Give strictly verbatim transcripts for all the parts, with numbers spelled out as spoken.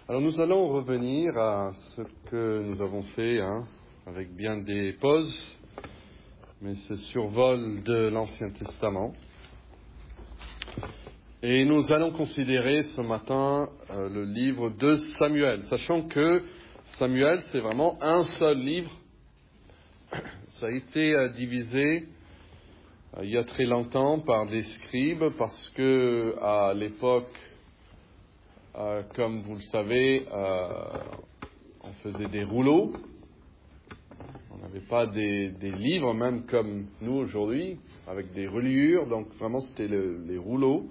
Alors nous allons revenir à ce que nous avons fait, hein, avec bien des pauses, mais ce survol de l'Ancien Testament. Et nous allons considérer ce matin euh, le livre de Samuel, sachant que Samuel, c'est vraiment un seul livre. Ça a été euh, divisé euh, il y a très longtemps par des scribes, parce que à l'époque, euh, comme vous le savez, euh, on faisait des rouleaux. On n'avait pas des, des livres, même comme nous aujourd'hui, avec des reliures. Donc vraiment, c'était le, les rouleaux.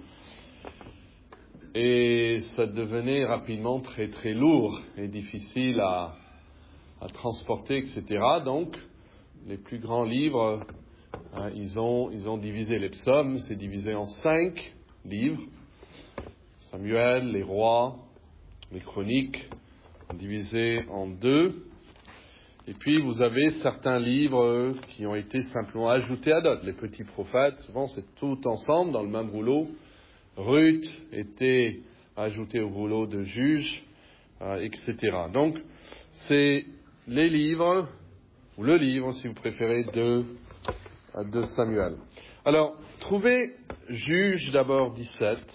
Et ça devenait rapidement très très lourd et difficile à, à transporter, et cetera. Donc, les plus grands livres, hein, ils ont, ils ont divisé les psaumes, c'est divisé en cinq livres. Samuel, les rois, les chroniques, divisés en deux. Et puis, vous avez certains livres qui ont été simplement ajoutés à d'autres. Les petits prophètes, souvent, c'est tout ensemble dans le même rouleau. Ruth était ajoutée au rouleau de juge, euh, et cetera. Donc, c'est les livres, ou le livre, si vous préférez, de, de Samuel. Alors, trouvez Juge d'abord dix-sept.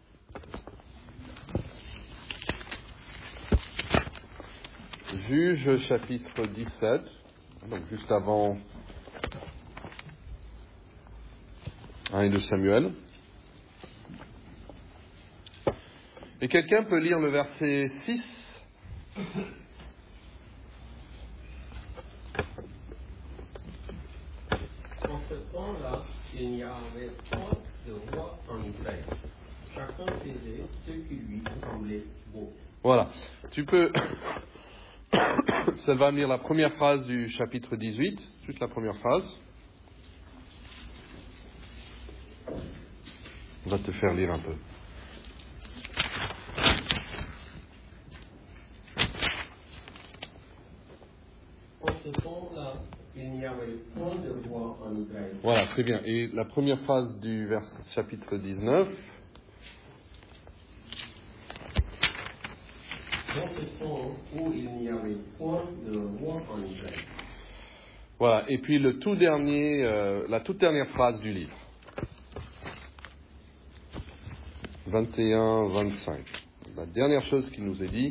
Juge chapitre dix-sept, donc juste avant un et deux Samuel. Et quelqu'un peut lire le verset six. En ce temps-là, il n'y avait point de roi en Israël. Chacun faisait ce qui lui semblait bon. Voilà. Tu peux... Ça va lire la première phrase du chapitre dix-huit, juste la première phrase. On va te faire lire un peu. En ce temps-là, il n'y avait point de roi en Israël. Voilà, très bien. Et la première phrase du vers, chapitre dix-neuf. Dans ce temps où il n'y avait point de roi en Israël. Voilà. Et puis le tout dernier, euh, la toute dernière phrase du livre. vingt et un vingt-cinq. La dernière chose qui nous est dit.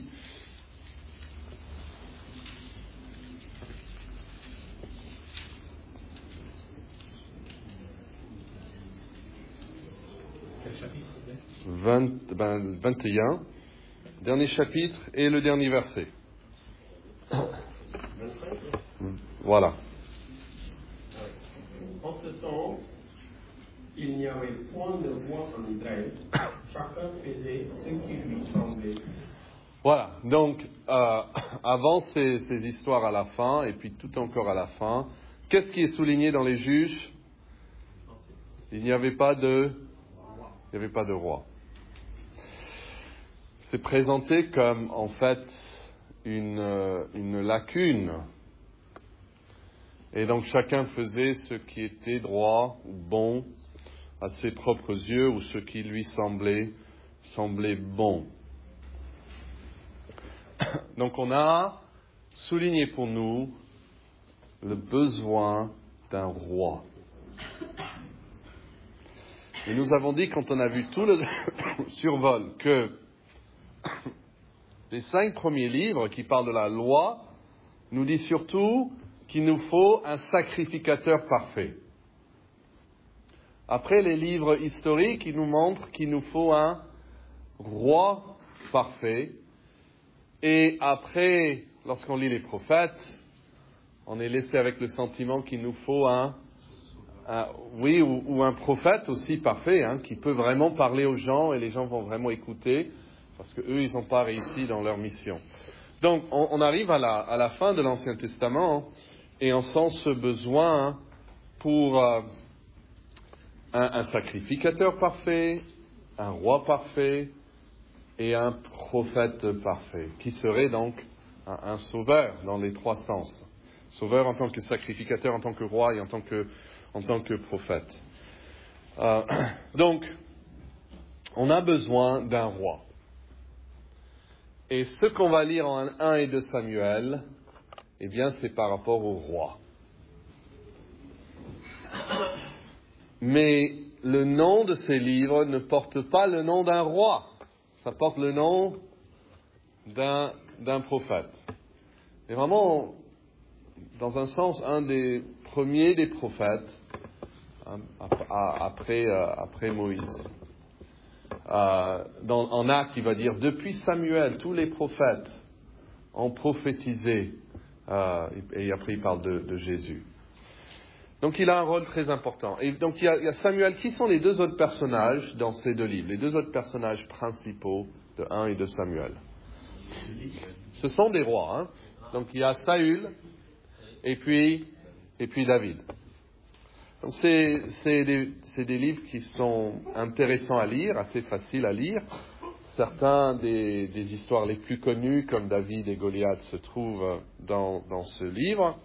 vingt, ben, vingt et un, dernier chapitre et le dernier verset. vingt-cinq. Voilà. En ce temps, il n'y avait point de roi en Israël. Chacun faisait ce qui lui semblait. Voilà. Donc, euh, avant ces, ces histoires à la fin, et puis tout encore à la fin, qu'est-ce qui est souligné dans les juges? Il n'y avait pas de, il n'y avait pas de roi. C'est présenté comme, en fait, une, une lacune. Et donc, chacun faisait ce qui était droit ou bon à ses propres yeux, ou ce qui lui semblait, semblait bon. Donc, on a souligné pour nous le besoin d'un roi. Et nous avons dit, quand on a vu tout le survol, que les cinq premiers livres qui parlent de la loi nous disent surtout qu'il nous faut un sacrificateur parfait. Après, les livres historiques, ils nous montrent qu'il nous faut un roi parfait. Et après, lorsqu'on lit les prophètes, on est laissé avec le sentiment qu'il nous faut un, un oui, ou, ou un prophète aussi parfait, hein, qui peut vraiment parler aux gens et les gens vont vraiment écouter, parce que eux, ils n'ont pas réussi dans leur mission. Donc, on, on arrive à la, à la fin de l'Ancien Testament et on sent ce besoin pour euh, un, un sacrificateur parfait, un roi parfait et un prophète parfait, qui serait donc un, un sauveur dans les trois sens. Sauveur en tant que sacrificateur, en tant que roi et en tant que, en tant que prophète. Euh, donc, on a besoin d'un roi. Et ce qu'on va lire en un et deux Samuel, eh bien, c'est par rapport au roi. Mais le nom de ces livres ne porte pas le nom d'un roi. Ça porte le nom d'un, d'un prophète. Et vraiment, dans un sens, un des premiers des prophètes, hein, après, euh, après Moïse. Euh, dans, en Actes, il va dire, depuis Samuel, tous les prophètes ont prophétisé, euh, et après il parle de, de Jésus. Donc il a un rôle très important. Et donc il y, a, il y a Samuel. Qui sont les deux autres personnages dans ces deux livres? Les deux autres personnages principaux de un et de Samuel. Ce sont des rois. Hein? Donc il y a Saül et puis, et puis David. Donc c'est, c'est, des, c'est des livres qui sont intéressants à lire, assez faciles à lire. Certains des, des histoires les plus connues, comme David et Goliath, se trouvent dans, dans ce livre.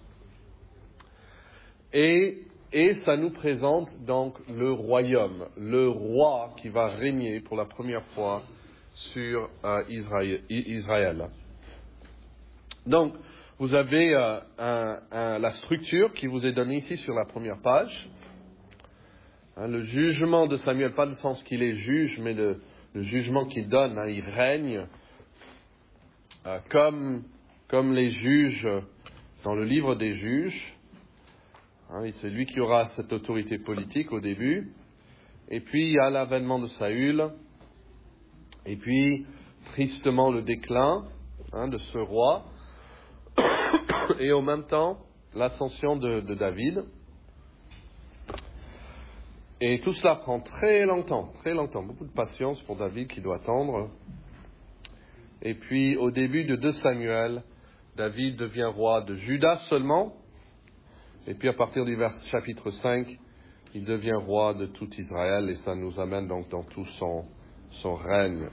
Et, et ça nous présente donc le royaume, le roi qui va régner pour la première fois sur euh, Israël, Israël. Donc, vous avez euh, un, un, la structure qui vous est donnée ici sur la première page. Hein, le jugement de Samuel, pas le sens qu'il est juge, mais le, le jugement qu'il donne, hein, il règne euh, comme, comme les juges dans le livre des juges. Hein, c'est lui qui aura cette autorité politique au début. Et puis, il y a l'avènement de Saül. Et puis, tristement, le déclin hein, de ce roi. Et en même temps, l'ascension de, de David. Et tout cela prend très longtemps, très longtemps. Beaucoup de patience pour David qui doit attendre. Et puis, au début de deux Samuel, David devient roi de Juda seulement. Et puis à partir du vers, chapitre cinq, il devient roi de tout Israël et ça nous amène donc dans tout son, son règne.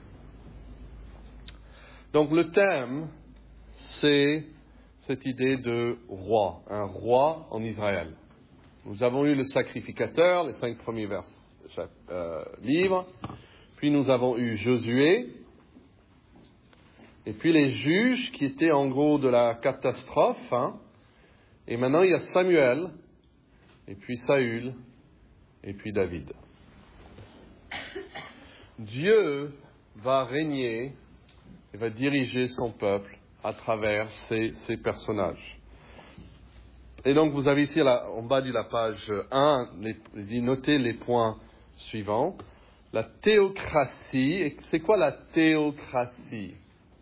Donc le thème, c'est cette idée de roi, un roi en Israël. Nous avons eu le sacrificateur, les cinq premiers vers, euh, livres, puis nous avons eu Josué, et puis les juges qui étaient en gros de la catastrophe, hein. Et maintenant, il y a Samuel, et puis Saül, et puis David. Dieu va régner et va diriger son peuple à travers ces, ces personnages. Et donc, vous avez ici, là, en bas de la page un, les, notez les points suivants. La théocratie. C'est quoi la théocratie?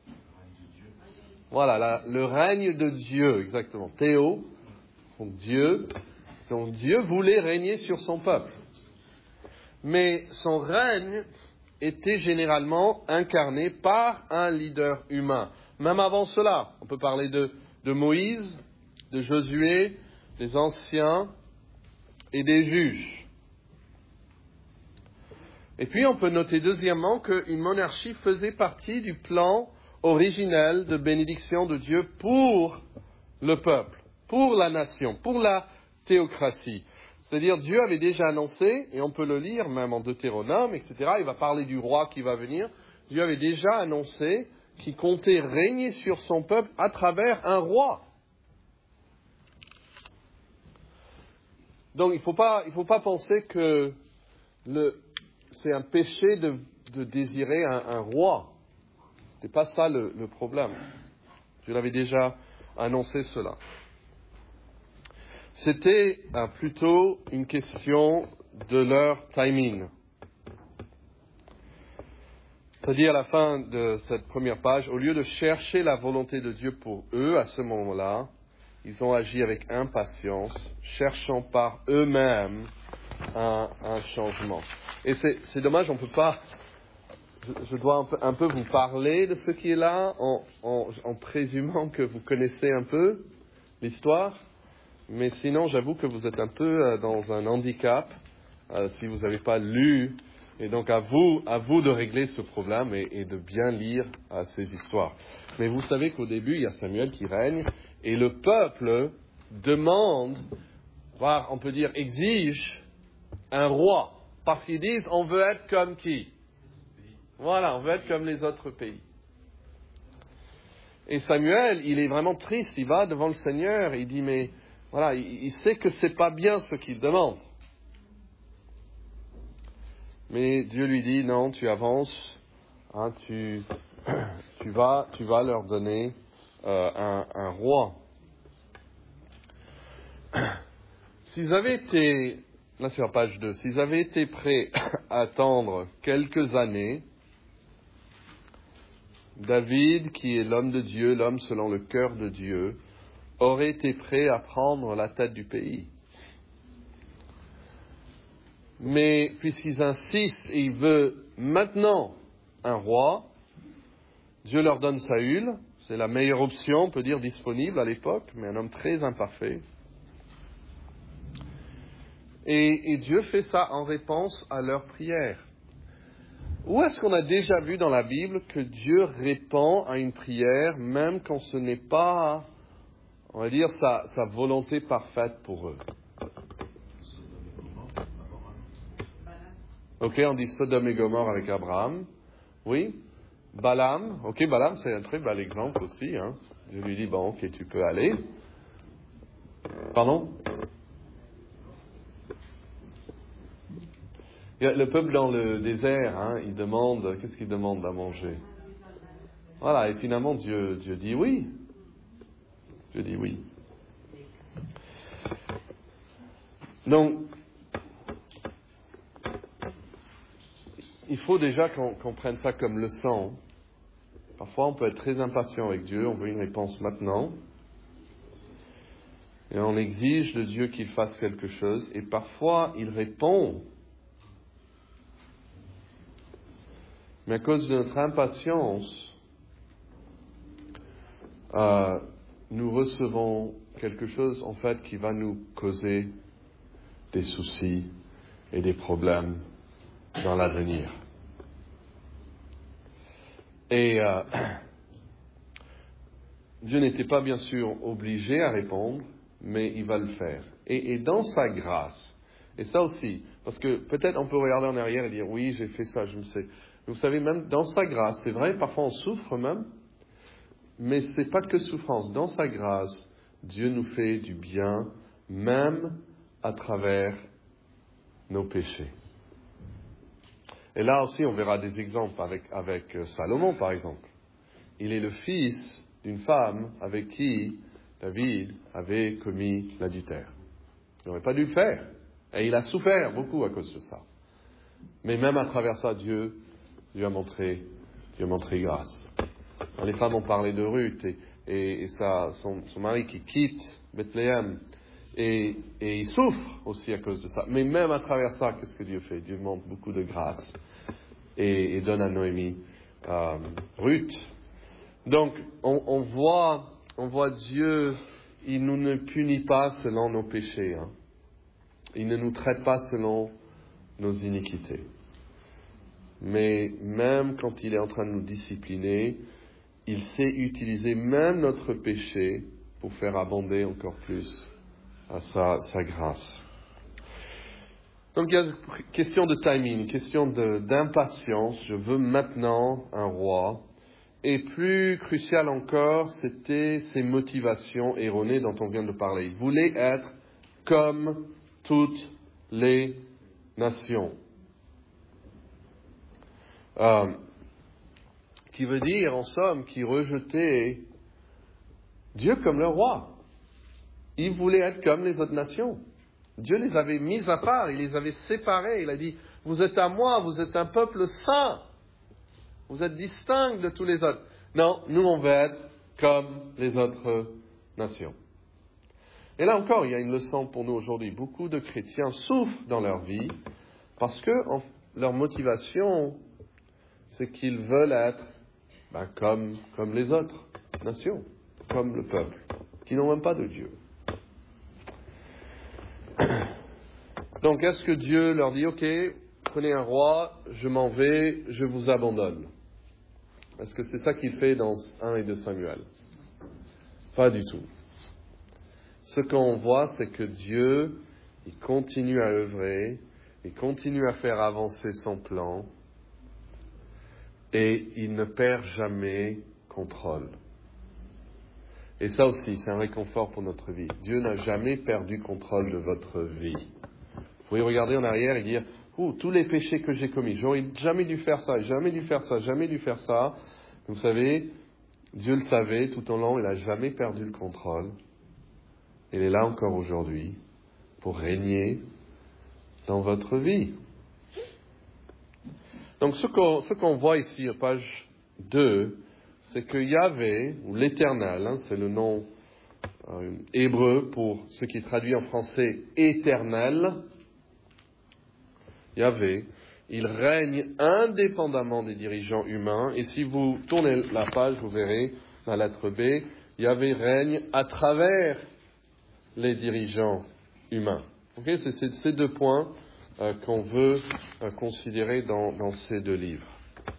Voilà, la, le règne de Dieu, exactement. Théo. Donc Dieu, donc Dieu voulait régner sur son peuple. Mais son règne était généralement incarné par un leader humain. Même avant cela, on peut parler de, de Moïse, de Josué, des anciens et des juges. Et puis on peut noter deuxièmement qu'une monarchie faisait partie du plan originel de bénédiction de Dieu pour le peuple. Pour la nation, pour la théocratie. C'est-à-dire, Dieu avait déjà annoncé, et on peut le lire même en Deutéronome, et cetera, il va parler du roi qui va venir. Dieu avait déjà annoncé qu'il comptait régner sur son peuple à travers un roi. Donc, il ne faut pas, il faut pas penser que le, c'est un péché de, de désirer un, un roi. Ce n'était pas ça le, le problème. Dieu l'avait déjà annoncé cela. C'était euh, plutôt une question de leur timing. C'est-à-dire à la fin de cette première page, au lieu de chercher la volonté de Dieu pour eux à ce moment-là, ils ont agi avec impatience, cherchant par eux-mêmes un, un changement. Et c'est, c'est dommage, on ne peut pas... Je, je dois un peu, un peu vous parler de ce qui est là, en, en, en présumant que vous connaissez un peu l'histoire. Mais sinon, j'avoue que vous êtes un peu euh, dans un handicap euh, si vous n'avez pas lu. Et donc, à vous, à vous de régler ce problème et, et de bien lire euh, ces histoires. Mais vous savez qu'au début, il y a Samuel qui règne et le peuple demande, voire on peut dire exige, un roi. Parce qu'ils disent, on veut être comme qui? Voilà, on veut être comme les autres pays. Et Samuel, il est vraiment triste, il va devant le Seigneur, et il dit, mais voilà, il, il sait que c'est pas bien ce qu'il demande. Mais Dieu lui dit, non, tu avances, hein, tu, tu, vas, tu vas leur donner euh, un, un roi. S'ils avaient été, là sur la page deux, s'ils avaient été prêts à attendre quelques années, David, qui est l'homme de Dieu, l'homme selon le cœur de Dieu, aurait été prêt à prendre la tête du pays. Mais puisqu'ils insistent et ils veulent maintenant un roi, Dieu leur donne Saül, c'est la meilleure option, on peut dire, disponible à l'époque, mais un homme très imparfait. Et, et Dieu fait ça en réponse à leur prière. Où est-ce qu'on a déjà vu dans la Bible que Dieu répond à une prière, même quand ce n'est pas, on va dire, sa, sa volonté parfaite pour eux? Ok, on dit Sodome et Gomorrhe avec Abraham. Oui. Balaam. Ok, Balaam, c'est un très bel exemple aussi. Hein. Je lui dis, bon, ok, tu peux aller. Pardon? Le peuple dans le désert, hein, il demande, qu'est-ce qu'il demande à manger? Voilà, et finalement, Dieu, Dieu dit oui. Dieu dit oui. Donc, il faut déjà qu'on, qu'on prenne ça comme leçon. Parfois, on peut être très impatient avec Dieu, on veut une réponse maintenant. Et on exige de Dieu qu'il fasse quelque chose, et parfois, il répond. Mais à cause de notre impatience, euh, nous recevons quelque chose, en fait, qui va nous causer des soucis et des problèmes dans l'avenir. Et euh, Dieu n'était pas, bien sûr, obligé à répondre, mais il va le faire. Et, et dans sa grâce, et ça aussi, parce que peut-être on peut regarder en arrière et dire, oui, j'ai fait ça, je me sais. Vous savez, même dans sa grâce, c'est vrai, parfois on souffre même, mais ce n'est pas que souffrance. Dans sa grâce, Dieu nous fait du bien, même à travers nos péchés. Et là aussi, on verra des exemples avec, avec Salomon, par exemple. Il est le fils d'une femme avec qui David avait commis l'adultère. Il n'aurait pas dû le faire. Et il a souffert beaucoup à cause de ça. Mais même à travers ça, Dieu, Dieu a montré, Dieu a montré grâce. Les femmes ont parlé de Ruth et, et, et sa, son, son mari qui quitte Bethléem. Et, et il souffre aussi à cause de ça. Mais même à travers ça, qu'est-ce que Dieu fait? Dieu montre beaucoup de grâce et, et donne à Noémie euh, Ruth. Donc, on, on, voit, on voit Dieu, il nous ne punit pas selon nos péchés. Hein. Il ne nous traite pas selon nos iniquités. Mais même quand il est en train de nous discipliner, il sait utiliser même notre péché pour faire abonder encore plus à sa, sa grâce. Donc il y a une question de timing, une question de, d'impatience. Je veux maintenant un roi. Et plus crucial encore, c'était ses motivations erronées dont on vient de parler. Il voulait être comme toutes les nations. Euh, qui veut dire, en somme, qu'il rejetait Dieu comme le roi. Il voulait être comme les autres nations. Dieu les avait mis à part, il les avait séparés. Il a dit, vous êtes à moi, vous êtes un peuple saint. Vous êtes distinct de tous les autres. Non, nous on veut être comme les autres nations. Et là encore, il y a une leçon pour nous aujourd'hui. Beaucoup de chrétiens souffrent dans leur vie parce que en, leur motivation, c'est qu'ils veulent être ben, comme, comme les autres nations, comme le peuple, qui n'ont même pas de Dieu. Donc, est-ce que Dieu leur dit, ok, prenez un roi, je m'en vais, je vous abandonne? Est-ce que c'est ça qu'il fait dans un et deux Samuel? Pas du tout. Ce qu'on voit, c'est que Dieu, il continue à œuvrer, il continue à faire avancer son plan, et il ne perd jamais contrôle. Et ça aussi, c'est un réconfort pour notre vie. Dieu n'a jamais perdu contrôle de votre vie. Vous pouvez regarder en arrière et dire, oh, tous les péchés que j'ai commis, j'aurais jamais dû faire ça, jamais dû faire ça, jamais dû faire ça. Vous savez, Dieu le savait tout au long, il n'a jamais perdu le contrôle. Il est là encore aujourd'hui pour régner dans votre vie. Donc ce qu'on, ce qu'on voit ici, à page deux, c'est que Yahvé, ou l'Éternel, hein, c'est le nom euh, hébreu pour ce qui est traduit en français éternel, Yahvé, il règne indépendamment des dirigeants humains. Et si vous tournez la page, vous verrez, la lettre B, Yahvé règne à travers les dirigeants humains. Okay, c'est, c'est ces deux points euh, qu'on veut euh, considérer dans, dans ces deux livres.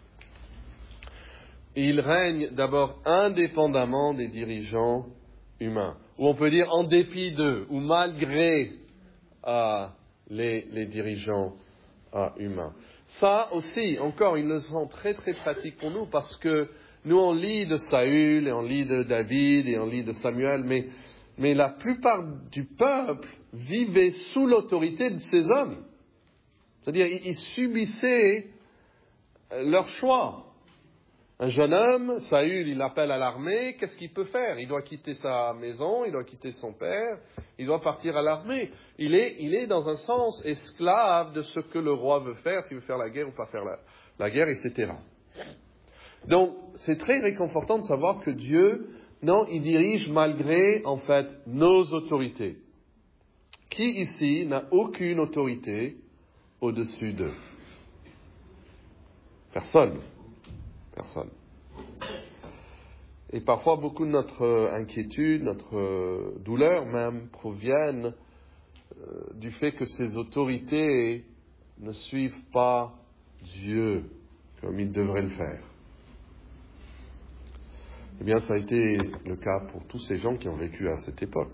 Il règne d'abord indépendamment des dirigeants humains, ou on peut dire en dépit d'eux, ou malgré euh, les, les dirigeants euh, humains. Ça aussi, encore une leçon très très pratique pour nous, parce que nous on lit de Saül, et on lit de David, et on lit de Samuel, mais, mais la plupart du peuple vivait sous l'autorité de ces hommes. C'est-à-dire, ils, ils subissaient leur choix. Un jeune homme, Saül, il appelle à l'armée, qu'est-ce qu'il peut faire? Il doit quitter sa maison, il doit quitter son père, il doit partir à l'armée. Il est, il est dans un sens esclave de ce que le roi veut faire, s'il veut faire la guerre ou pas faire la, la guerre, et cetera. Donc, c'est très réconfortant de savoir que Dieu, non, il dirige malgré, en fait, nos autorités. Qui ici n'a aucune autorité au-dessus d'eux? Personne. Personne. Et parfois, beaucoup de notre inquiétude, notre douleur même, proviennent euh, du fait que ces autorités ne suivent pas Dieu comme ils devraient le faire. Eh bien, ça a été le cas pour tous ces gens qui ont vécu à cette époque.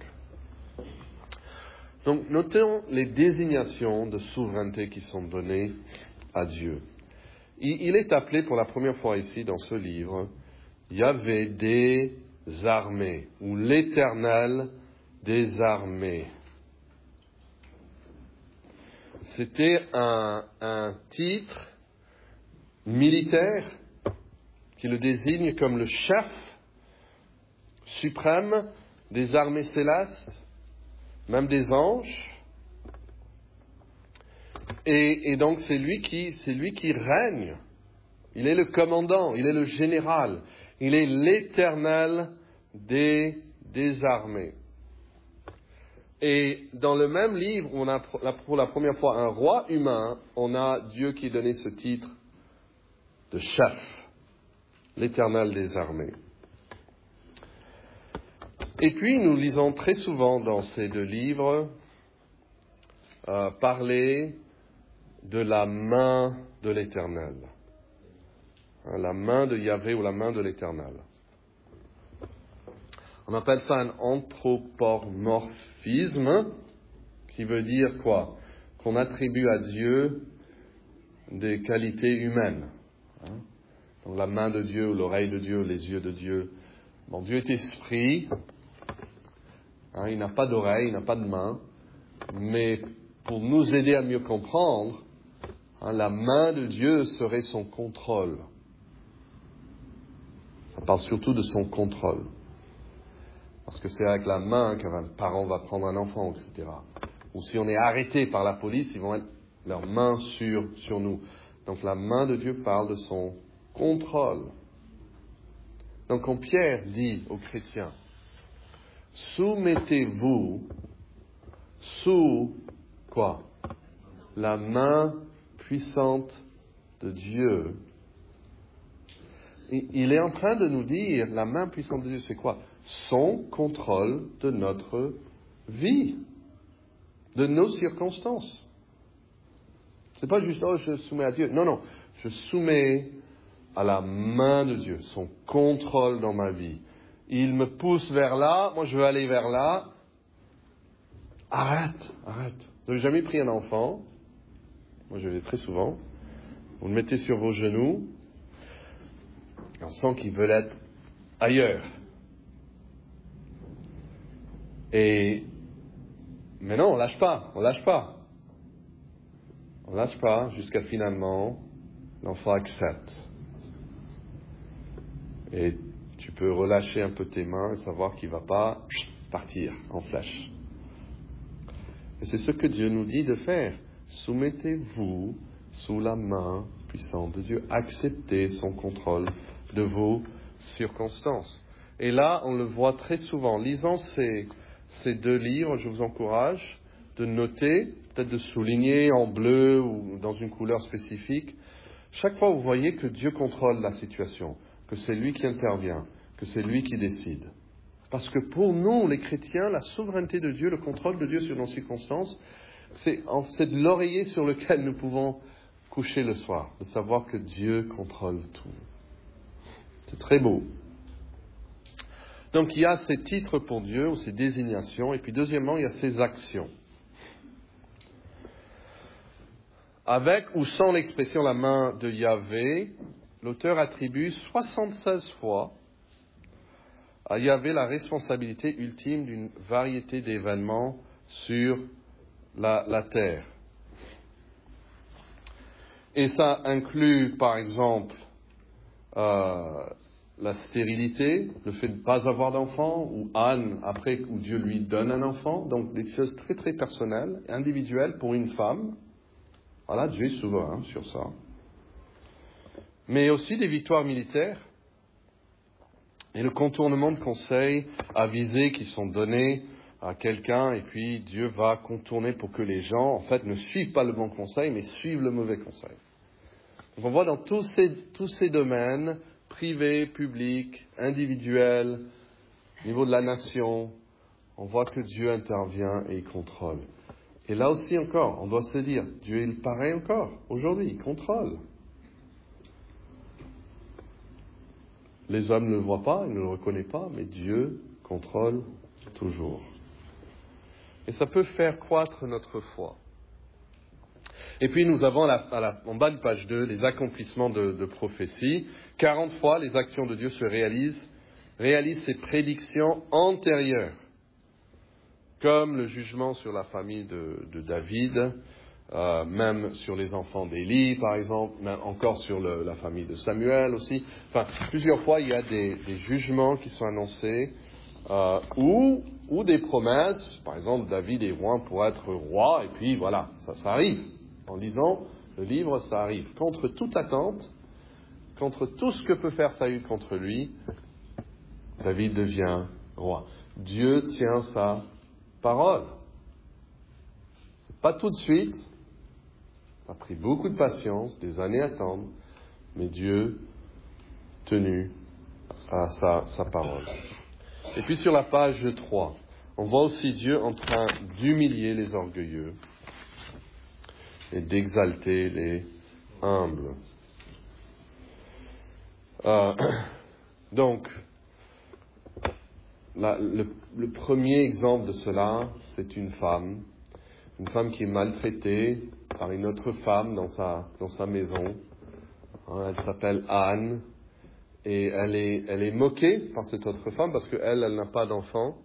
Donc, notons les désignations de souveraineté qui sont données à Dieu. Il est appelé pour la première fois ici dans ce livre Yahvé des armées, ou l'Éternel des armées. C'était un, un titre militaire qui le désigne comme le chef suprême des armées célestes, même des anges. Et, et donc c'est lui qui, c'est lui qui règne. Il est le commandant, il est le général, il est l'Éternel des, des armées. Et dans le même livre, où on a pour la première fois un roi humain, on a Dieu qui donnait ce titre de chef, l'Éternel des armées. Et puis nous lisons très souvent dans ces deux livres euh, parler de la main de l'Éternel. La main de Yahvé ou la main de l'Éternel. On appelle ça un anthropomorphisme, qui veut dire quoi? Qu'on attribue à Dieu des qualités humaines. Donc la main de Dieu, l'oreille de Dieu, les yeux de Dieu. Bon, Dieu est esprit. Hein, il n'a pas d'oreille, il n'a pas de main. Mais pour nous aider à mieux comprendre, hein, la main de Dieu serait son contrôle. On parle surtout de son contrôle. Parce que c'est avec la main qu'un parent va prendre un enfant, et cetera. Ou si on est arrêté par la police, ils vont mettre leurs mains sur, sur nous. Donc la main de Dieu parle de son contrôle. Donc quand Pierre dit aux chrétiens, soumettez-vous sous quoi? La main puissante de Dieu. Il est en train de nous dire, la main puissante de Dieu, c'est quoi? Son contrôle de notre vie, de nos circonstances. C'est pas juste, oh, je soumets à Dieu. Non, non, je soumets à la main de Dieu, son contrôle dans ma vie. Il me pousse vers là, moi je veux aller vers là. Arrête, arrête. Vous n'avez jamais pris un enfant? Moi je le fais très souvent. Vous le mettez sur vos genoux. On sent qu'ils veulent être ailleurs. Et mais non, on lâche pas, on lâche pas. On lâche pas jusqu'à finalement l'enfant accepte. Et tu peux relâcher un peu tes mains et savoir qu'il ne va pas partir en flèche. Et c'est ce que Dieu nous dit de faire. Soumettez-vous sous la main puissante de Dieu. Acceptez son contrôle de vos circonstances. Et là, on le voit très souvent. Lisant ces, ces deux livres, je vous encourage de noter, peut-être de souligner en bleu ou dans une couleur spécifique. Chaque fois, vous voyez que Dieu contrôle la situation, que c'est lui qui intervient, que c'est lui qui décide. Parce que pour nous, les chrétiens, la souveraineté de Dieu, le contrôle de Dieu sur nos circonstances, c'est, c'est de l'oreiller sur lequel nous pouvons coucher le soir, de savoir que Dieu contrôle tout. C'est très beau. Donc il y a ces titres pour Dieu, ou ces désignations, et puis deuxièmement, il y a ces actions. Avec ou sans l'expression la main de Yahvé, l'auteur attribue soixante-seize fois à Yahvé la responsabilité ultime d'une variété d'événements sur la, la terre. Et ça inclut, par exemple, euh, la stérilité, le fait de ne pas avoir d'enfant, ou Anne, après, où Dieu lui donne un enfant. Donc des choses très très personnelles, individuelles pour une femme. Voilà, Dieu est souverain sur ça. Mais aussi des victoires militaires et le contournement de conseils avisés qui sont donnés à quelqu'un et puis Dieu va contourner pour que les gens, en fait, ne suivent pas le bon conseil, mais suivent le mauvais conseil. Donc on voit dans tous ces, tous ces domaines, privés, publics, individuels, au niveau de la nation, on voit que Dieu intervient et il contrôle. Et là aussi encore, on doit se dire, Dieu il paraît encore, aujourd'hui, il contrôle. Les hommes ne le voient pas, ils ne le reconnaissent pas, mais Dieu contrôle toujours. Et ça peut faire croître notre foi. Et puis nous avons à la, à la, en bas de page deux les accomplissements de, de prophétie. quarante fois les actions de Dieu se réalisent, réalisent ses prédictions antérieures. Comme le jugement sur la famille de, de David, euh, même sur les enfants d'Élie, par exemple, même encore sur le, la famille de Samuel aussi. Enfin, plusieurs fois, il y a des, des jugements qui sont annoncés, euh, ou, ou des promesses. Par exemple, David est roi pour être roi, et puis voilà, ça, ça arrive. En lisant le livre, ça arrive. Contre toute attente, contre tout ce que peut faire Saül contre lui, David devient roi. Dieu tient sa parole. C'est pas tout de suite. Ça a pris beaucoup de patience, des années à attendre, mais Dieu tenu à sa, sa parole. Et puis sur la page trois, on voit aussi Dieu en train d'humilier les orgueilleux et d'exalter les humbles. Euh, donc, la, le, le premier exemple de cela, c'est une femme, une femme qui est maltraitée par une autre femme dans sa, dans sa maison. Hein, elle s'appelle Anne, et elle est, elle est moquée par cette autre femme parce qu'elle, elle n'a pas d'enfant.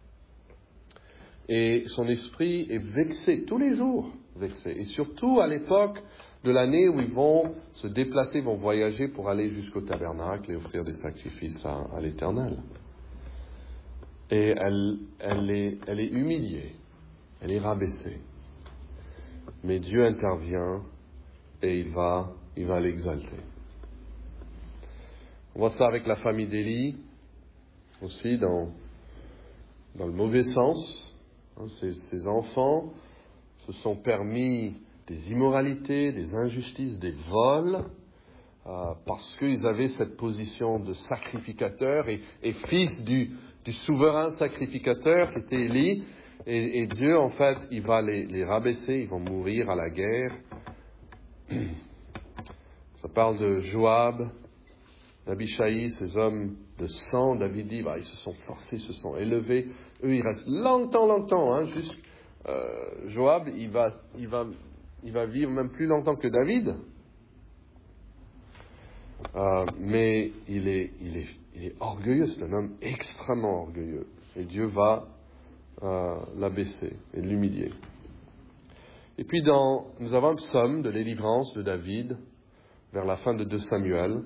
Et son esprit est vexé, tous les jours vexé. Et surtout à l'époque de l'année où ils vont se déplacer, vont voyager pour aller jusqu'au tabernacle et offrir des sacrifices à, à l'Éternel. Et elle, elle, est, elle est humiliée, elle est rabaissée. Mais Dieu intervient et il va, il va l'exalter. On voit ça avec la famille d'Élie, aussi dans, dans le mauvais sens. Hein, ces, ces enfants se sont permis des immoralités, des injustices, des vols, euh, parce qu'ils avaient cette position de sacrificateur et, et fils du, du souverain sacrificateur qui était Élie. Et, et Dieu, en fait, il va les, les rabaisser, ils vont mourir à la guerre. Ça parle de Joab, d'Abishaï, ces hommes de sang. David dit, bah, ils se sont forcés, ils se sont élevés. Eux, ils restent longtemps, longtemps. Hein, juste, euh, Joab, il va, il, va, il va vivre même plus longtemps que David. Euh, mais il est, il, est, il est orgueilleux, c'est un homme extrêmement orgueilleux. Et Dieu va euh, l'abaisser et l'humilier. Et puis dans, nous avons un psaume de délivrance de David vers la fin de deux Samuel.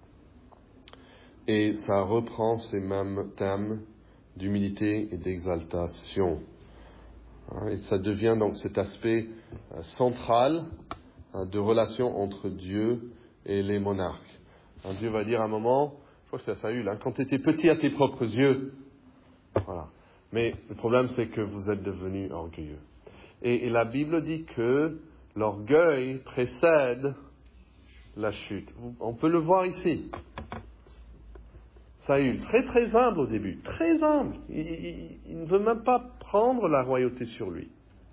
Et ça reprend ces mêmes thèmes d'humilité et d'exaltation. Et ça devient donc cet aspect euh, central euh, de relation entre Dieu et les monarques. Un Dieu va dire à un moment, je crois que c'est à Saül, hein, quand tu étais petit à tes propres yeux, voilà. Mais le problème c'est que vous êtes devenus orgueilleux. Et, et la Bible dit que l'orgueil précède la chute. On peut le voir ici. Saül, très très humble au début, très humble. Il, il, il ne veut même pas prendre la royauté sur lui.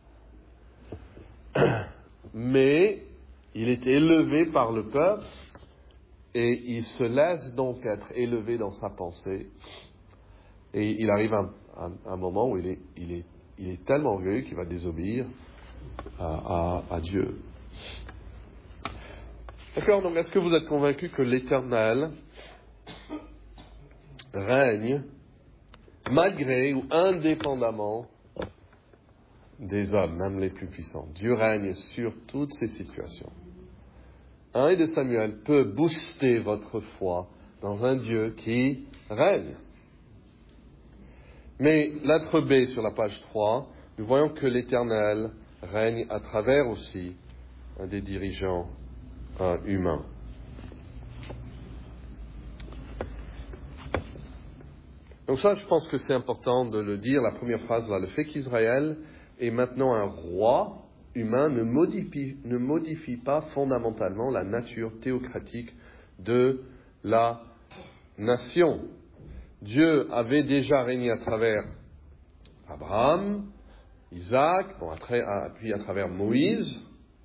Mais il est élevé par le peuple et il se laisse donc être élevé dans sa pensée. Et il arrive à un, un moment où il est, il, est, il est tellement orgueilleux qu'il va désobéir à, à, à Dieu. D'accord, donc est-ce que vous êtes convaincus que l'Éternel règne malgré ou indépendamment des hommes, même les plus puissants? Dieu règne sur toutes ces situations. Un de Samuel peut booster votre foi dans un Dieu qui règne. Mais lettre B sur la page trois, nous voyons que l'Éternel règne à travers aussi des dirigeants euh, humains. Donc ça, je pense que c'est important de le dire, la première phrase là, le fait qu'Israël est maintenant un roi humain ne modifie, ne modifie pas fondamentalement la nature théocratique de la nation. Dieu avait déjà régné à travers Abraham, Isaac, bon, puis à travers Moïse,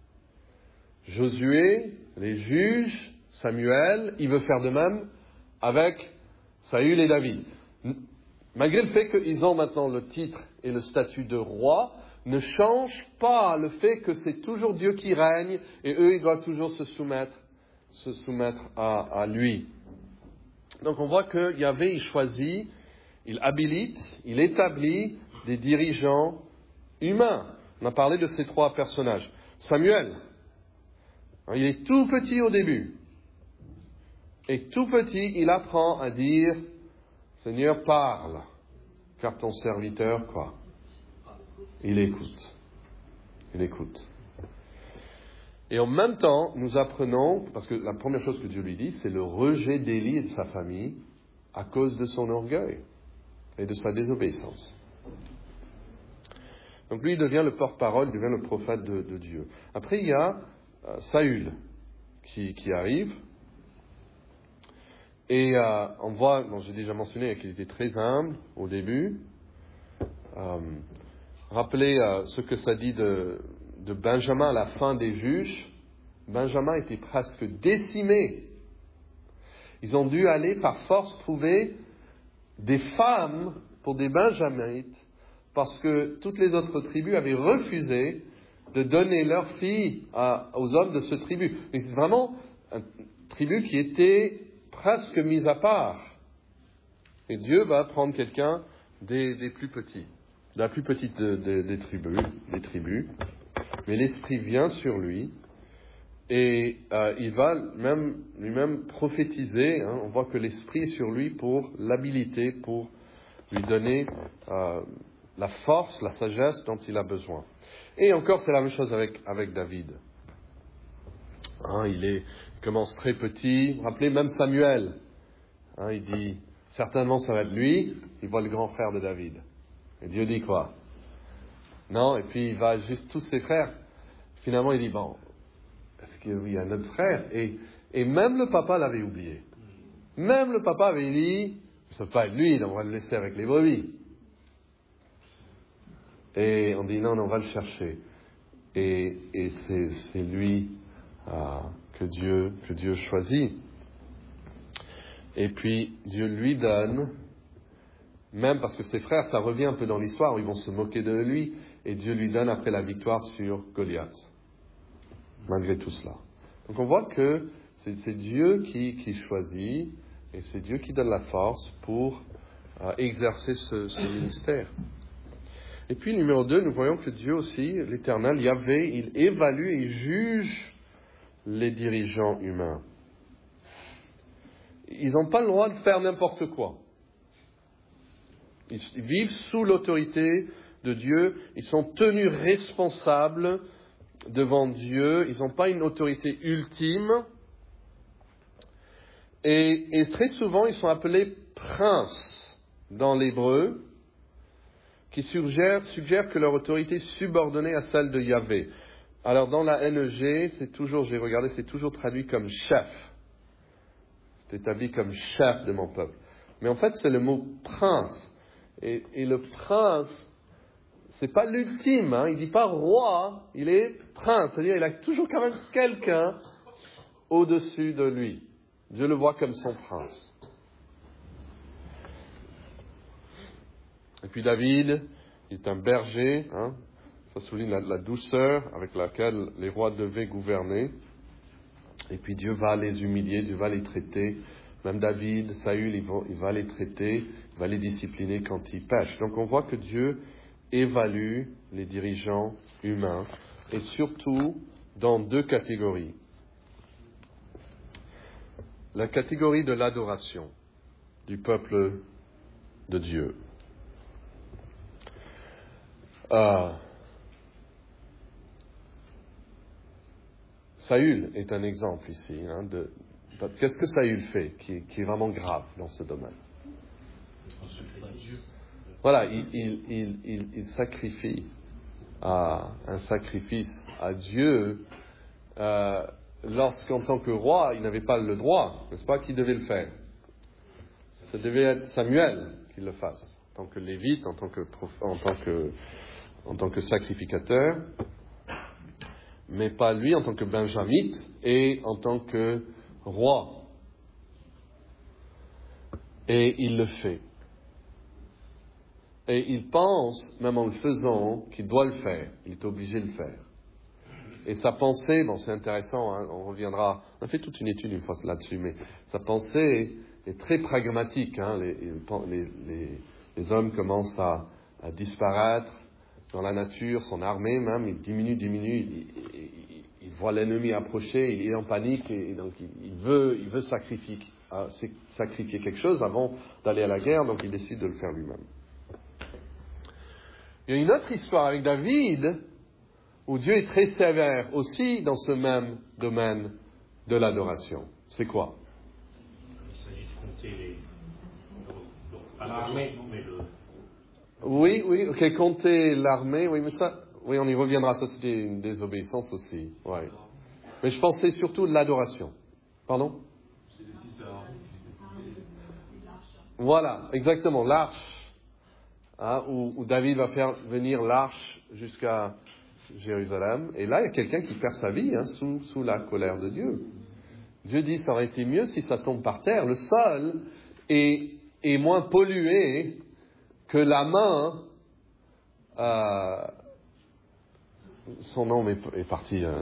Josué, les juges, Samuel. Il veut faire de même avec Saül et David. Malgré le fait qu'ils ont maintenant le titre et le statut de roi, ne change pas le fait que c'est toujours Dieu qui règne et eux, ils doivent toujours se soumettre, se soumettre à, à lui. Donc on voit que Yahvé, il choisit, il habilite, il établit des dirigeants humains. On a parlé de ces trois personnages. Samuel, il est tout petit au début. Et tout petit, il apprend à dire « Seigneur, parle, car ton serviteur, quoi ?» Il écoute. Il écoute. Et en même temps, nous apprenons, parce que la première chose que Dieu lui dit, c'est le rejet d'Élie et de sa famille à cause de son orgueil et de sa désobéissance. Donc lui, il devient le porte-parole, il devient le prophète de, de Dieu. Après, il y a euh, Saül qui, qui arrive. Et euh, on voit, bon, j'ai déjà mentionné qu'il était très humble au début. Euh, rappelez euh, ce que ça dit de, de Benjamin à la fin des juges. Benjamin était presque décimé. Ils ont dû aller par force trouver des femmes pour des Benjamites parce que toutes les autres tribus avaient refusé de donner leurs filles à, aux hommes de ce tribu. Et c'est vraiment une tribu qui était presque mise à part. Et Dieu va prendre quelqu'un des, des plus petits, de la plus petite de, de, des, tribus, des tribus. Mais l'Esprit vient sur lui et euh, il va même, lui-même prophétiser. Hein. On voit que l'Esprit est sur lui pour l'habiliter, pour lui donner euh, la force, la sagesse dont il a besoin. Et encore, c'est la même chose avec, avec David. Hein, il, est, il commence très petit. Vous vous rappelez, même Samuel, hein, il dit, certainement ça va être lui. Il voit le grand frère de David. Et Dieu dit quoi? Non, et puis il va juste tous ses frères. Finalement, il dit, bon, est-ce qu'il y a un autre frère? Et, et même le papa l'avait oublié. Même le papa avait dit, ça ne peut pas être lui, on va le laisser avec les brebis. Et on dit, non, non, on va le chercher. Et, et c'est, c'est lui euh, que Dieu, que Dieu choisit. Et puis, Dieu lui donne, même parce que ses frères, ça revient un peu dans l'histoire, où ils vont se moquer de lui, et Dieu lui donne après la victoire sur Goliath. Malgré tout cela. Donc on voit que c'est, c'est Dieu qui, qui choisit, et c'est Dieu qui donne la force pour euh, exercer ce, ce ministère. Et puis, numéro deux, nous voyons que Dieu aussi, l'Éternel, Yahvé, il évalue et juge les dirigeants humains. Ils n'ont pas le droit de faire n'importe quoi. Ils vivent sous l'autorité de Dieu. Ils sont tenus responsables devant Dieu. Ils n'ont pas une autorité ultime. Et, et très souvent, ils sont appelés princes dans l'hébreu, qui suggère, suggère que leur autorité est subordonnée à celle de Yahvé. Alors dans la N E G, c'est toujours, j'ai regardé, c'est toujours traduit comme chef. C'est établi comme chef de mon peuple. Mais en fait, c'est le mot prince. Et, et le prince, c'est pas l'ultime, hein, il dit pas roi, il est prince. C'est-à-dire, il a toujours quand même quelqu'un au-dessus de lui. Dieu le voit comme son prince. Et puis David, il est un berger, hein, ça souligne la, la douceur avec laquelle les rois devaient gouverner. Et puis Dieu va les humilier, Dieu va les traiter. Même David, Saül, il va, il va les traiter, il va les discipliner quand ils pêchent. Donc on voit que Dieu évalue les dirigeants humains, et surtout dans deux catégories. La catégorie de l'adoration du peuple de Dieu. Euh, Saül est un exemple ici. Hein, de, de, qu'est-ce que Saül fait qui, qui est vraiment grave dans ce domaine? Voilà, il, il, il, il, il sacrifie à, un sacrifice à Dieu euh, lorsqu'en tant que roi, il n'avait pas le droit, n'est-ce pas, qui devait le faire? Ça devait être Samuel qui le fasse, en tant que lévite, en tant que, en tant que, en tant que sacrificateur, mais pas lui en tant que benjamite et en tant que roi. Et il le fait. Et il pense, même en le faisant, qu'il doit le faire. Il est obligé de le faire. Et sa pensée, bon, c'est intéressant, hein, on reviendra, on a fait toute une étude une fois là-dessus, mais sa pensée est très pragmatique. Hein, les, les, les, les hommes commencent à, à disparaître dans la nature, son armée même, il diminue, diminue, il, il, il, il voit l'ennemi approcher, il est en panique, et, et donc il, il veut, il veut sacrifier, euh, sacrifier quelque chose avant d'aller à la guerre, donc il décide de le faire lui-même. Il y a une autre histoire avec David, où Dieu est très sévère aussi dans ce même domaine de l'adoration. C'est quoi? Il s'agit de compter les... Pas l'armée, non, mais le... Oui, oui, ok, compter l'armée, oui, mais ça, oui, on y reviendra, ça c'était une désobéissance aussi, ouais. Mais je pensais surtout de l'adoration. Pardon? C'est le fils d'Aaron. Voilà, exactement, l'arche. Hein, où, où David va faire venir l'arche jusqu'à Jérusalem. Et là, il y a quelqu'un qui perd sa vie hein, sous, sous la colère de Dieu. Dieu dit, ça aurait été mieux si ça tombe par terre. Le sol est, est moins pollué que la main. Euh, son nom est, est parti. Euh,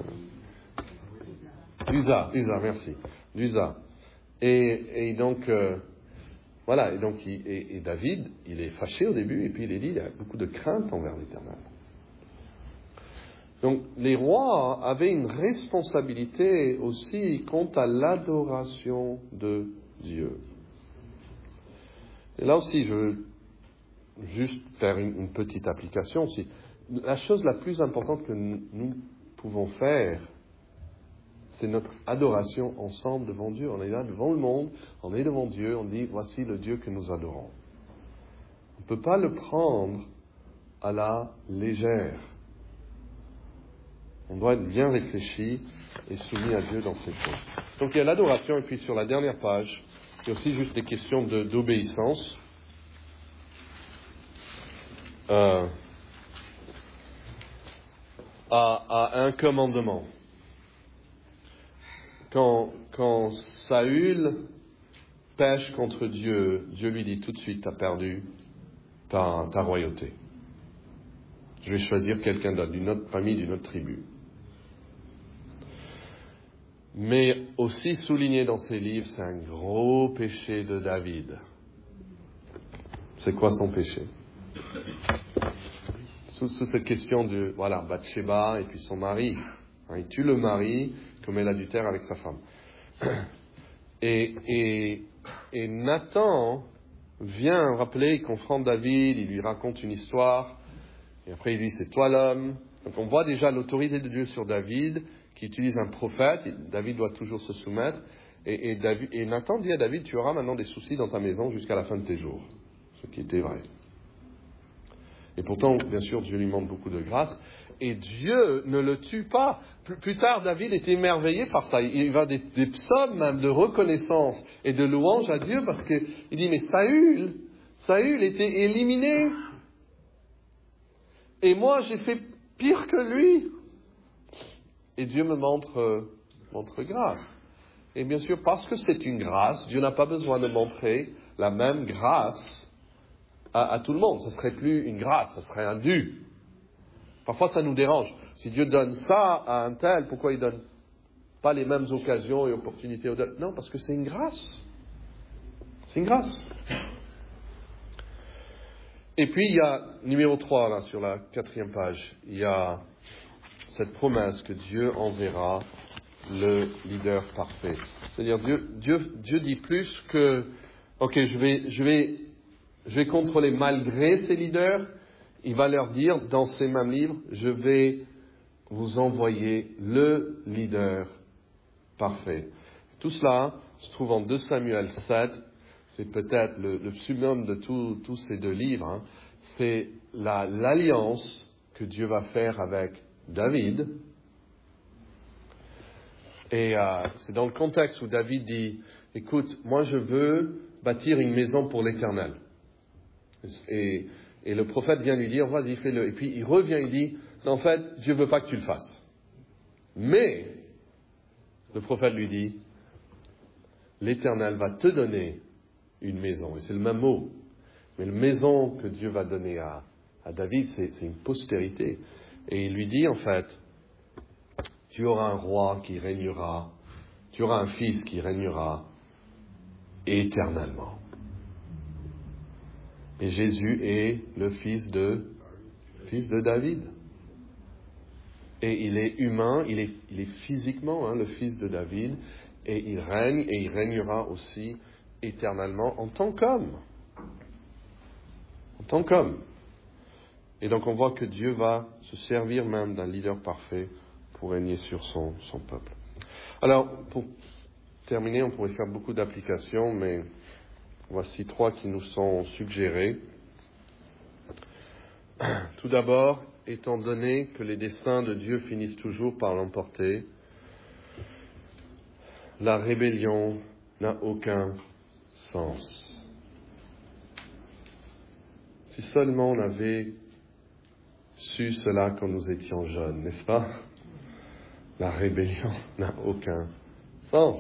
Uza, Uza, merci. Uza. Et, et donc... Euh, Voilà, et donc il, et, et David, il est fâché au début, et puis il est dit, il y a beaucoup de crainte envers l'Éternel. Donc les rois avaient une responsabilité aussi quant à l'adoration de Dieu. Et là aussi, je veux juste faire une, une petite application aussi. La chose la plus importante que nous, nous pouvons faire, c'est notre adoration ensemble devant Dieu. On est là devant le monde, on est devant Dieu, on dit, voici le Dieu que nous adorons. On ne peut pas le prendre à la légère. On doit être bien réfléchi et soumis à Dieu dans ces choses. Donc il y a l'adoration, et puis sur la dernière page, il y a aussi juste des questions de, d'obéissance. Euh, à, à un commandement. Quand, quand Saül pêche contre Dieu, Dieu lui dit tout de suite, tu as perdu ta, ta royauté. Je vais choisir quelqu'un d'autre, d'une autre famille, d'une autre tribu. Mais aussi souligné dans ses livres, c'est un gros péché de David. C'est quoi son péché? sous, sous cette question de, voilà, Bathsheba et puis son mari. Hein, il tue le mari comme elle adultère avec sa femme. Et, et, et Nathan vient rappeler, il confronte David, il lui raconte une histoire, et après il dit c'est toi l'homme. Donc on voit déjà l'autorité de Dieu sur David, qui utilise un prophète, et David doit toujours se soumettre, et, et, David, et Nathan dit à David, tu auras maintenant des soucis dans ta maison jusqu'à la fin de tes jours, ce qui était vrai. Et pourtant, bien sûr, Dieu lui montre beaucoup de grâce, et Dieu ne le tue pas. Plus, plus tard, David est émerveillé par ça. Il va des, des psaumes même de reconnaissance et de louange à Dieu parce qu'il dit, mais Saül, Saül était éliminé. Et moi, j'ai fait pire que lui. Et Dieu me montre, euh, montre grâce. Et bien sûr, parce que c'est une grâce, Dieu n'a pas besoin de montrer la même grâce à, à tout le monde. Ce serait plus une grâce, ce serait un dû. Parfois, ça nous dérange. Si Dieu donne ça à un tel, pourquoi il ne donne pas les mêmes occasions et opportunités aux autres? Non, parce que c'est une grâce. C'est une grâce. Et puis, il y a, numéro trois, là, sur la quatrième page, il y a cette promesse que Dieu enverra le leader parfait. C'est-à-dire, Dieu, Dieu, Dieu dit plus que, ok, je vais, je vais, je vais contrôler malgré ces leaders. Il va leur dire, dans ces mêmes livres, je vais vous envoyer le leader parfait. Tout cela se trouve en deux Samuel sept. C'est peut-être le, le summum de tous ces deux livres. Hein. C'est la, l'alliance que Dieu va faire avec David. Et euh, c'est dans le contexte où David dit, écoute, moi je veux bâtir une maison pour l'Éternel. Et, et le prophète vient lui dire, vas-y, fais-le. Et puis il revient, il dit, non, en fait, Dieu ne veut pas que tu le fasses. Mais, le prophète lui dit, l'Éternel va te donner une maison. Et c'est le même mot. Mais la maison que Dieu va donner à, à David, c'est, c'est une postérité. Et il lui dit, en fait, tu auras un roi qui régnera, tu auras un fils qui régnera éternellement. Et Jésus est le fils de, fils de David. Et il est humain, il est, il est physiquement hein, le fils de David, et il règne, et il régnera aussi éternellement en tant qu'homme. En tant qu'homme. Et donc on voit que Dieu va se servir même d'un leader parfait pour régner sur son, son peuple. Alors, pour terminer, on pourrait faire beaucoup d'applications, mais voici trois qui nous sont suggérées. Tout d'abord, étant donné que les desseins de Dieu finissent toujours par l'emporter, la rébellion n'a aucun sens. Si seulement on avait su cela quand nous étions jeunes, n'est-ce pas? La rébellion n'a aucun sens.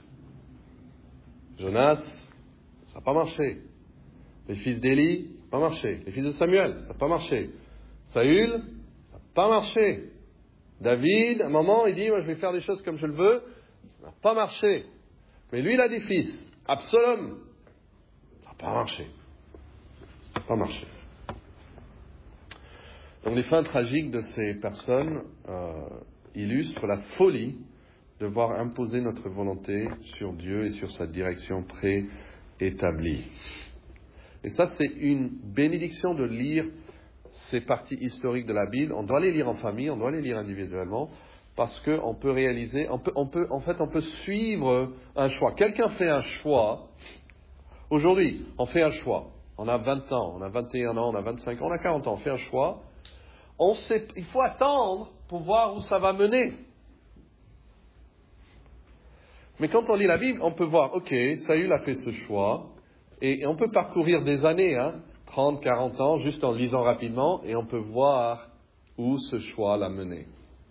Jonas, ça n'a pas marché. Les fils d'Élie, ça n'a pas marché. Les fils de Samuel, ça n'a pas marché. Saül, ça n'a pas marché. David, à un moment, il dit, moi je vais faire des choses comme je le veux. Ça n'a pas marché. Mais lui, il a des fils. Absalom, ça n'a pas marché. Ça n'a pas marché. Donc les fins tragiques de ces personnes euh, illustrent la folie de voir imposer notre volonté sur Dieu et sur sa direction préétablie. Et ça, c'est une bénédiction de lire ces parties historiques de la Bible. On doit les lire en famille, on doit les lire individuellement, parce qu'on peut réaliser, on peut, on peut, en fait, on peut suivre un choix. Quelqu'un fait un choix. Aujourd'hui, on fait un choix. On a vingt ans, on a vingt et un ans, on a vingt-cinq ans, on a quarante ans, on fait un choix. On sait, il faut attendre pour voir où ça va mener. Mais quand on lit la Bible, on peut voir, ok, Saül a fait ce choix, et, et on peut parcourir des années, hein, trente, quarante ans, juste en lisant rapidement, et on peut voir où ce choix l'a mené.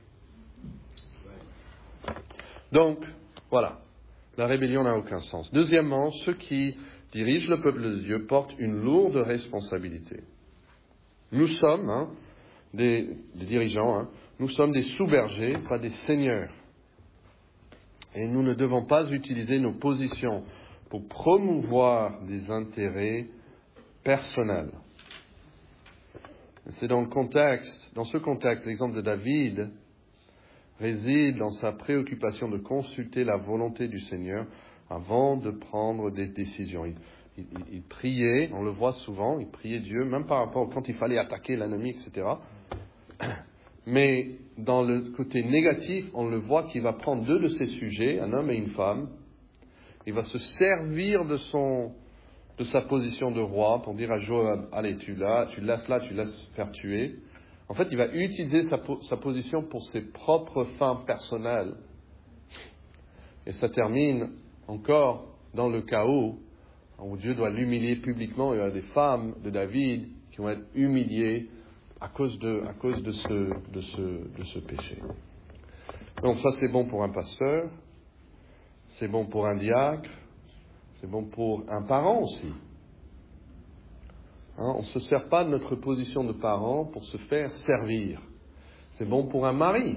Donc, voilà, la rébellion n'a aucun sens. Deuxièmement, ceux qui dirigent le peuple de Dieu portent une lourde responsabilité. Nous sommes, hein, des, des dirigeants, hein, nous sommes des sous-bergers, pas des seigneurs. Et nous ne devons pas utiliser nos positions pour promouvoir des intérêts personnels. C'est dans le contexte, dans ce contexte, l'exemple de David réside dans sa préoccupation de consulter la volonté du Seigneur avant de prendre des décisions. Il, il, il priait, on le voit souvent, il priait Dieu, même par rapport quand il fallait attaquer l'ennemi, et cetera. Mais dans le côté négatif, on le voit qu'il va prendre deux de ses sujets, un homme et une femme. Il va se servir de son, de sa position de roi pour dire à Joab, allez, tu la, tu laisses là, tu laisses faire tuer. En fait, il va utiliser sa, sa position pour ses propres fins personnelles. Et ça termine encore dans le chaos, où Dieu doit l'humilier publiquement. Il y a des femmes de David qui vont être humiliées à cause de, à cause de, ce, de, ce, de ce péché. Donc ça, c'est bon pour un pasteur, c'est bon pour un diacre, c'est bon pour un parent aussi. Hein, on ne se sert pas de notre position de parent pour se faire servir. C'est bon pour un mari.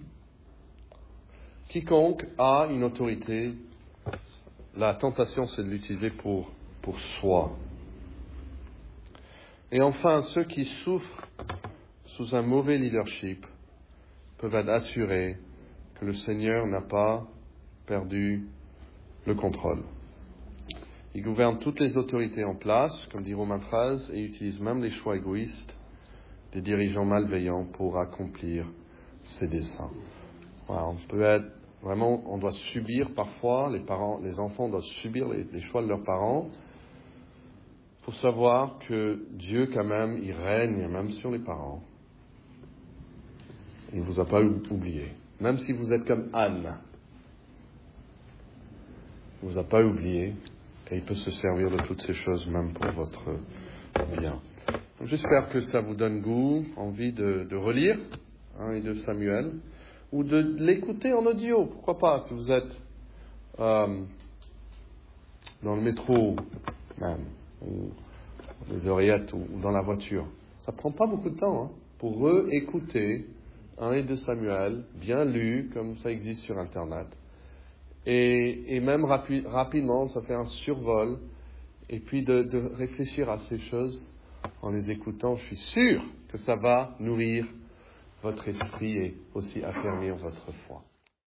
Quiconque a une autorité, la tentation, c'est de l'utiliser pour, pour soi. Et enfin, ceux qui souffrent sous un mauvais leadership peuvent être assurés que le Seigneur n'a pas perdu le contrôle. Il gouverne toutes les autorités en place, comme dit Romains treize, et utilise même les choix égoïstes des dirigeants malveillants pour accomplir ses desseins. Voilà, on peut être vraiment, on doit subir parfois, les parents, les enfants doivent subir les, les choix de leurs parents. Il faut savoir que Dieu, quand même, il règne même sur les parents. Il ne vous a pas oublié. Même si vous êtes comme Anne, il ne vous a pas oublié et il peut se servir de toutes ces choses même pour votre bien. Donc, j'espère que ça vous donne goût, envie de, de relire hein, et de Samuel ou de, de l'écouter en audio. Pourquoi pas, si vous êtes euh, dans le métro même, ou les oreillettes, ou dans la voiture. Ça prend pas beaucoup de temps hein, pour réécouter un et deux Samuel, bien lu, comme ça existe sur Internet. Et, et même rapi- rapidement, ça fait un survol. Et puis de, de réfléchir à ces choses en les écoutant, je suis sûr que ça va nourrir votre esprit et aussi affermir votre foi.